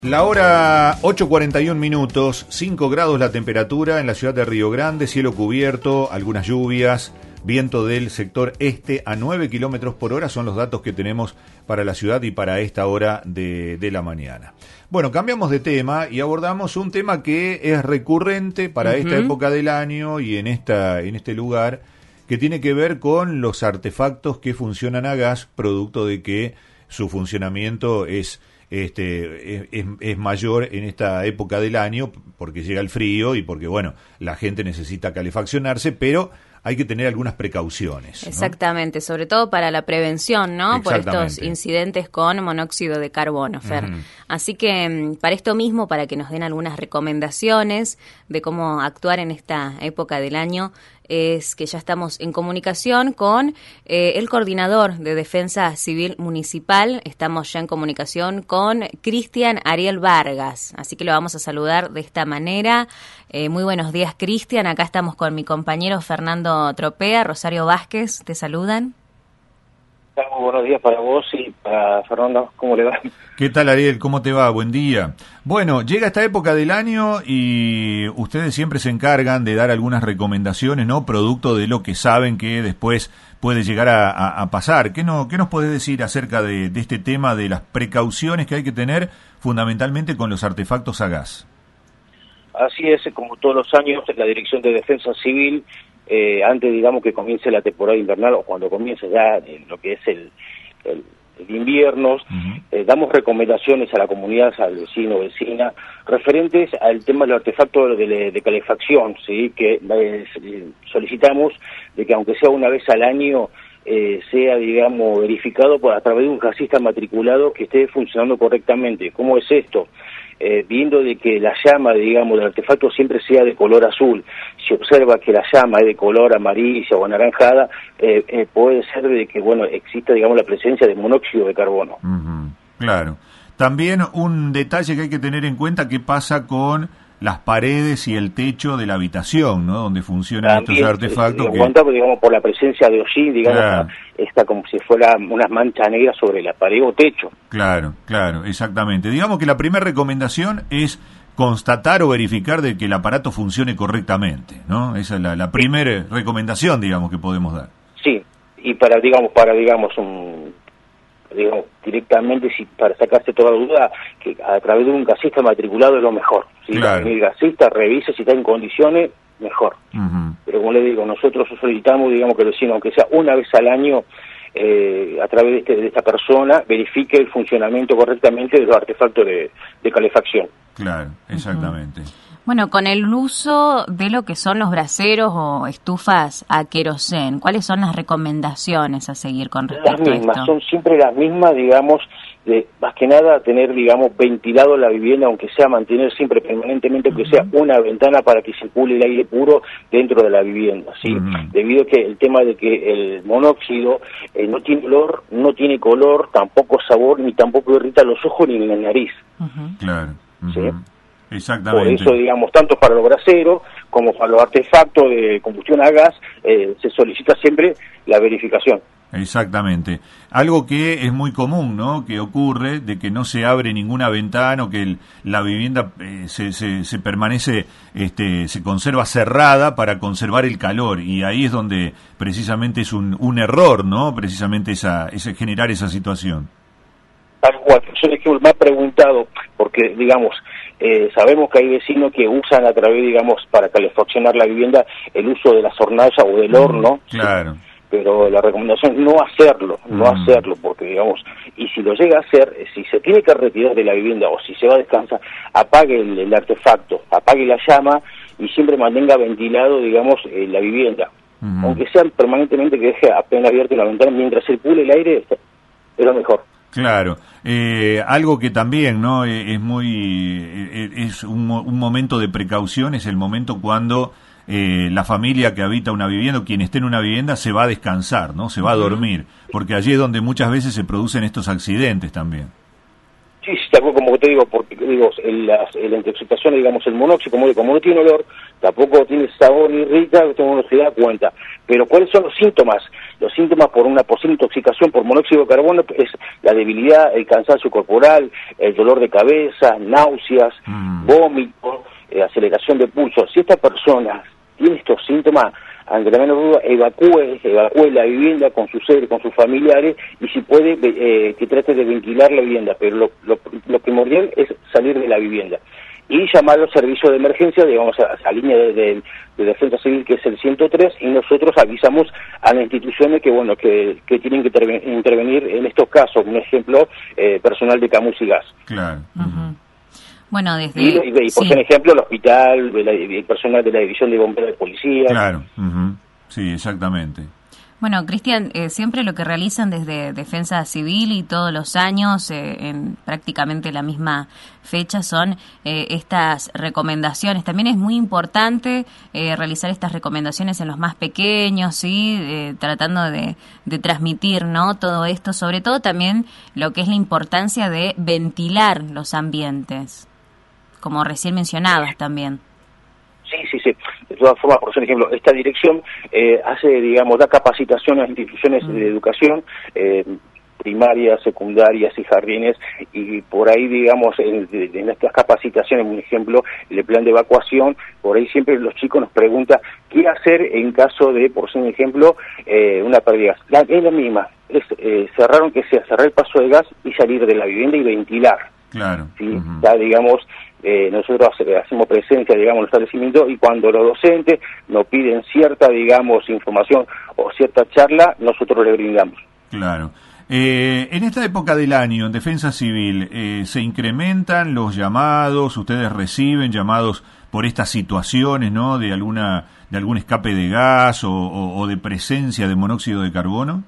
La hora 8:41 minutos, 5 grados la temperatura en la ciudad de Río Grande, cielo cubierto, algunas lluvias, viento del sector este a 9 kilómetros por hora, son los datos que tenemos para la ciudad y para esta hora de la mañana. Bueno, cambiamos de tema y abordamos un tema que es recurrente para esta época del año y en este lugar, que tiene que ver con los artefactos que funcionan a gas, producto de que su funcionamiento es mayor en esta época del año porque llega el frío y porque, bueno, la gente necesita calefaccionarse, pero hay que tener algunas precauciones, ¿no? Exactamente, sobre todo para la prevención, ¿no? Por estos incidentes con monóxido de carbono, Fer. Así que para esto mismo, para que nos den algunas recomendaciones de cómo actuar en esta época del año, es que ya estamos en comunicación con el coordinador de Defensa Civil Municipal. Estamos ya en comunicación con Cristian Ariel Vargas, así que lo vamos a saludar de esta manera. Muy buenos días, Cristian. Acá estamos con mi compañero Fernando Tropea, Rosario Vázquez, te saludan. Muy buenos días para vos y para Fernando, ¿cómo le va? ¿Qué tal, Ariel? ¿Cómo te va? Buen día. Bueno, llega esta época del año y ustedes siempre se encargan de dar algunas recomendaciones, ¿no? Producto de lo que saben que después puede llegar a pasar. ¿Qué nos podés decir acerca de este tema, de las precauciones que hay que tener fundamentalmente con los artefactos a gas? Así es, como todos los años, la Dirección de Defensa Civil, antes, digamos, que comience la temporada invernal o cuando comience ya lo que es el invierno, damos recomendaciones a la comunidad, al vecino o vecina, referentes al tema de los artefactos de calefacción, ¿sí? Que solicitamos de que aunque sea una vez al año, sea, digamos, verificado a través de un gasista matriculado que esté funcionando correctamente. ¿Cómo es esto? Viendo de que la llama, digamos, del artefacto siempre sea de color azul. Si observa que la llama es de color amarilla o anaranjada, puede ser de que, bueno, exista, digamos, la presencia de monóxido de carbono. Claro. También un detalle que hay que tener en cuenta, ¿qué pasa con las paredes y el techo de la habitación, ¿no? Donde funcionan estos artefactos. Digamos, por la presencia de hollín, digamos, claro, está como si fuera unas manchas negras sobre la pared o techo. Claro, exactamente. Digamos que la primera recomendación es constatar o verificar de que el aparato funcione correctamente, ¿no? Esa es la primera recomendación, digamos, que podemos dar. Sí, y para directamente, para sacarse toda duda, que a través de un gasista matriculado es lo mejor. ¿Sí? Claro. El gasista revise si está en condiciones, mejor. Pero como le digo, nosotros solicitamos, digamos, que el vecino, aunque sea una vez al año, a través de esta persona, verifique el funcionamiento correctamente de los artefactos de calefacción. Claro, exactamente. Bueno, con el uso de lo que son los braseros o estufas a querosén, ¿cuáles son las recomendaciones a seguir con respecto a esto? Las mismas, son siempre las mismas, digamos, de más que nada tener, digamos, ventilado la vivienda, aunque sea mantener siempre permanentemente, aunque sea una ventana para que circule el aire puro dentro de la vivienda, ¿sí? Debido a que el tema de que el monóxido no tiene olor, no tiene color, tampoco sabor, ni tampoco irrita los ojos ni la nariz. Claro. ¿Sí? Exactamente. Por eso, digamos, tanto para los braseros como para los artefactos de combustión a gas, se solicita siempre la verificación. Exactamente. Algo que es muy común, ¿no? Que ocurre de que no se abre ninguna ventana o que la vivienda se permanece, se conserva cerrada para conservar el calor, y ahí es donde precisamente es un error, ¿no? Precisamente ese generar esa situación. Tal cual, yo es que me ha preguntado, porque, digamos, sabemos que hay vecinos que usan a través, digamos, para calefaccionar la vivienda, el uso de las hornallas o del horno. Claro. ¿Sí? Pero la recomendación es no hacerlo, porque, digamos, y si lo llega a hacer, si se tiene que retirar de la vivienda o si se va a descansar, apague el artefacto, apague la llama y siempre mantenga ventilado, digamos, la vivienda. Aunque sea permanentemente, que deje apenas abierta la ventana mientras circule el aire, es lo mejor. Claro, algo que también, ¿no? Es un momento de precaución, es el momento cuando la familia que habita una vivienda o quien esté en una vivienda se va a descansar, ¿no? Se va a dormir, porque allí es donde muchas veces se producen estos accidentes también. Sí, tampoco, como te digo, porque digo, la intoxicación, digamos, el monóxido, como no tiene olor, tampoco tiene sabor ni rica, uno se da cuenta. Pero ¿cuáles son los síntomas? Los síntomas por una posible intoxicación por monóxido de carbono es la debilidad, el cansancio corporal, el dolor de cabeza, náuseas, vómito, aceleración de pulso. Si esta persona tiene estos síntomas, ante la menor duda, evacúe la vivienda con sus seres, con sus familiares, y si puede, que trate de ventilar la vivienda, pero lo primordial es salir de la vivienda. Y llamar a los servicios de emergencia, digamos, a línea de defensa civil, que es el 103, y nosotros avisamos a las instituciones que tienen que intervenir en estos casos. Un ejemplo, personal de Camus y Gas. Claro. Bueno, desde... Y por ejemplo, el hospital, el personal de la división de bomberos de policía. Claro, sí, exactamente. Bueno, Cristian, siempre lo que realizan desde Defensa Civil y todos los años, en prácticamente la misma fecha, son estas recomendaciones. También es muy importante realizar estas recomendaciones en los más pequeños, ¿sí? Tratando de transmitir, ¿no?, todo esto, sobre todo también lo que es la importancia de ventilar los ambientes, como recién mencionabas también. Sí. De todas formas, por ejemplo, esta dirección da capacitación a las instituciones de educación, primarias, secundarias y jardines, y por ahí, digamos, en estas capacitaciones, un ejemplo, el plan de evacuación, por ahí siempre los chicos nos preguntan qué hacer en caso de, por ejemplo, una pérdida de gas. Es la misma, cerrar el paso de gas y salir de la vivienda y ventilar. Claro. ¿Sí? Ya, digamos, nosotros hacemos presencia, digamos, en el establecimiento, y cuando los docentes nos piden cierta, digamos, información o cierta charla, nosotros le brindamos. Claro. En esta época del año, en Defensa Civil, ¿se incrementan los llamados? ¿Ustedes reciben llamados por estas situaciones, ¿no?, de algún escape de gas o de presencia de monóxido de carbono?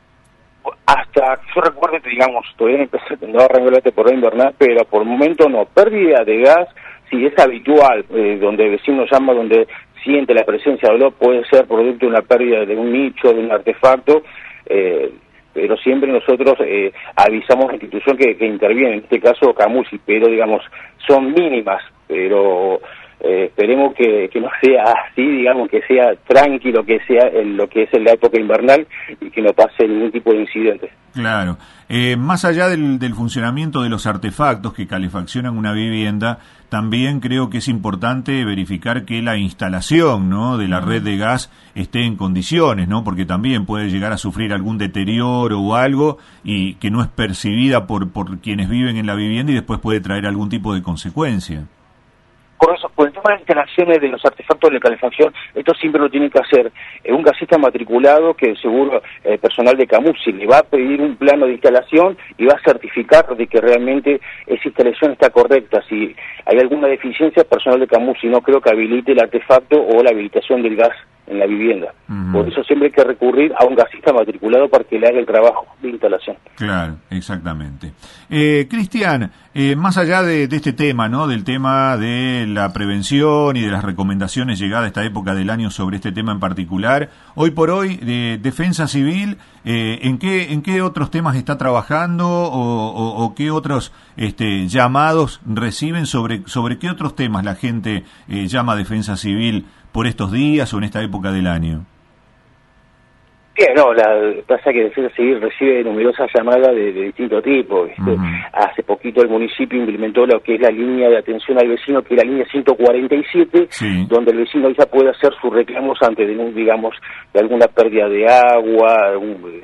Hasta, yo recuerdo, digamos, todavía no arrancó la temporada invernal, pero por el momento no. Pérdida de gas, sí, es habitual, donde el vecino llama, donde siente la presencia de olor, puede ser producto de una pérdida de un nicho, de un artefacto, pero siempre nosotros avisamos a la institución que interviene, en este caso Camusi, pero digamos, son mínimas, pero esperemos que no sea así, digamos, que sea tranquilo, que sea lo que es en la época invernal y que no pase ningún tipo de incidente. Claro. Más allá del funcionamiento de los artefactos que calefaccionan una vivienda, también creo que es importante verificar que la instalación, ¿no?, de la red de gas esté en condiciones, ¿no?, porque también puede llegar a sufrir algún deterioro o algo y que no es percibida por quienes viven en la vivienda y después puede traer algún tipo de consecuencia. Por eso, por el tema de las instalaciones de los artefactos de calefacción, esto siempre lo tiene que hacer un gasista matriculado, que seguro personal de Camusi le va a pedir un plano de instalación y va a certificar de que realmente esa instalación está correcta. Si hay alguna deficiencia, personal de Camusi no creo que habilite el artefacto o la habilitación del gas en la vivienda. Por eso siempre hay que recurrir a un gasista matriculado para que le haga el trabajo de instalación. Claro, exactamente. Cristian, más allá de este tema, ¿no?, del tema de la prevención y de las recomendaciones llegadas a esta época del año sobre este tema en particular, hoy por hoy, Defensa Civil, ¿en qué otros temas está trabajando o qué otros llamados reciben? ¿Sobre qué otros temas la gente llama a Defensa Civil por estos días o en esta época del año? Bien, pasa que Defensa Civil recibe numerosas llamadas de distinto tipo. Hace poquito el municipio implementó lo que es la línea de atención al vecino, que es la línea 147, sí, donde el vecino ya puede hacer sus reclamos ante de alguna pérdida de agua,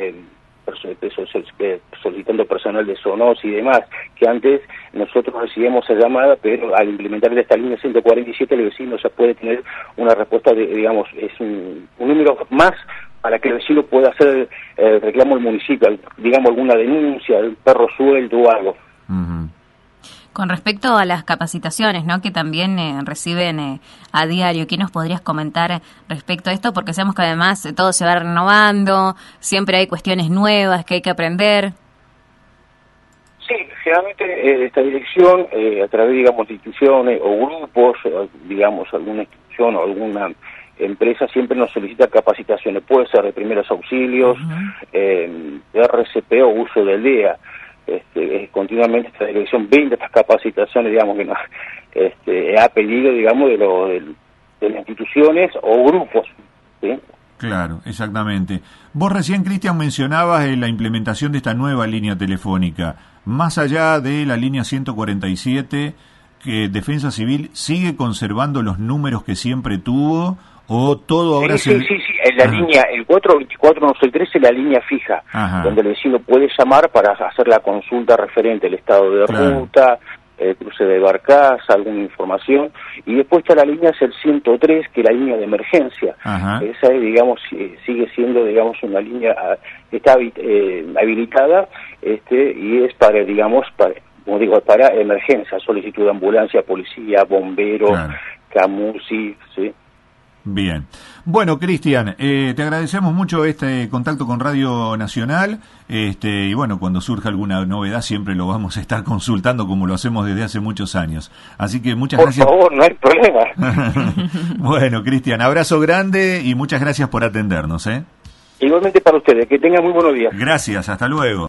solicitando personal de SONOS y demás, que antes nosotros recibíamos esa llamada, pero al implementar esta línea 147 el vecino ya puede tener una respuesta es un número más para que el vecino pueda hacer el reclamo al municipio, digamos alguna denuncia, un perro suelto o algo. Con respecto a las capacitaciones, ¿no?, que también reciben a diario, ¿qué nos podrías comentar respecto a esto? Porque sabemos que además todo se va renovando, siempre hay cuestiones nuevas que hay que aprender. Sí, generalmente esta dirección, a través, digamos, de instituciones o grupos, digamos, alguna institución o alguna empresa siempre nos solicita capacitaciones, puede ser de primeros auxilios, de RCP o uso del DEA. continuamente esta dirección brinda estas capacitaciones, digamos, que nos ha pedido, digamos, de las instituciones o grupos, ¿sí? Claro, exactamente. Vos recién, Cristian, mencionabas la implementación de esta nueva línea telefónica. Más allá de la línea 147, que Defensa Civil sigue conservando los números que siempre tuvo, o todo ahora sí, en la línea, el 424-163 es la línea fija, donde el vecino puede llamar para hacer la consulta referente al estado de ruta, cruce de barcaza, alguna información, y después está la línea, es el 103, que es la línea de emergencia. Esa es, digamos, sigue siendo, digamos, una línea que está habilitada, y es para, digamos, como digo, para emergencia, solicitud de ambulancia, policía, bomberos, CAMUSI, ¿sí? Bien. Bueno, Cristian, te agradecemos mucho este contacto con Radio Nacional, y bueno, cuando surja alguna novedad siempre lo vamos a estar consultando como lo hacemos desde hace muchos años. Así que muchas gracias. Por favor, no hay problema. Bueno, Cristian, abrazo grande y muchas gracias por atendernos, Igualmente para ustedes, que tengan muy buenos días. Gracias, hasta luego.